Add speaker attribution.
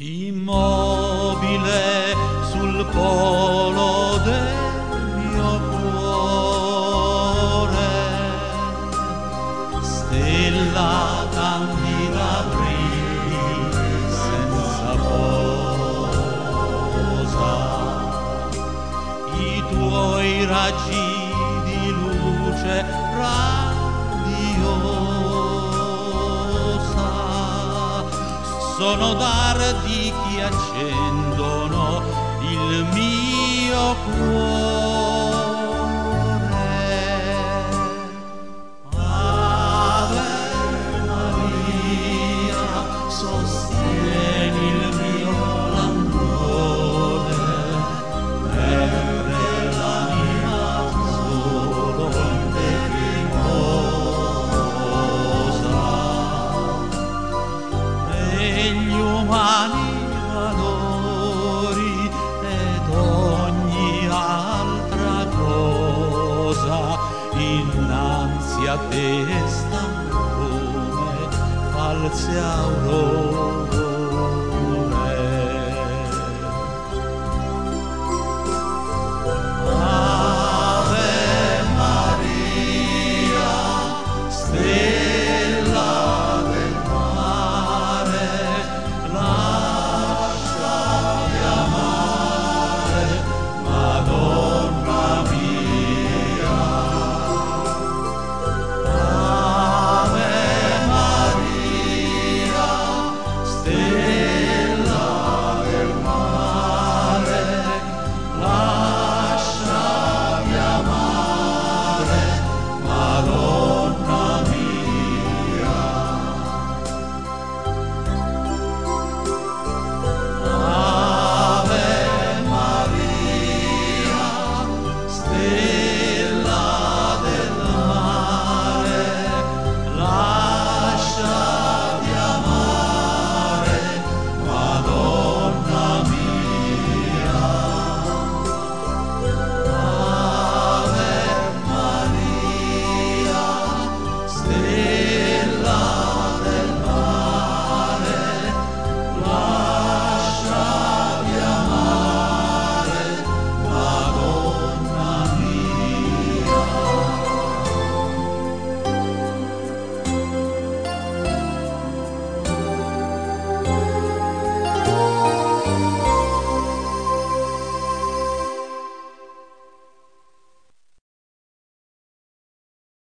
Speaker 1: Immobile sul polo del mio cuore, stella candida brilli senza posa, i tuoi raggi di luce radiosa sono dardi che accendono il mio cuore. Ave Maria, sostieni il mio languore, mentre l'anima solo in te riposa. Gli umani valori ed ogni altra cosa innanzi a te stan come false aurore.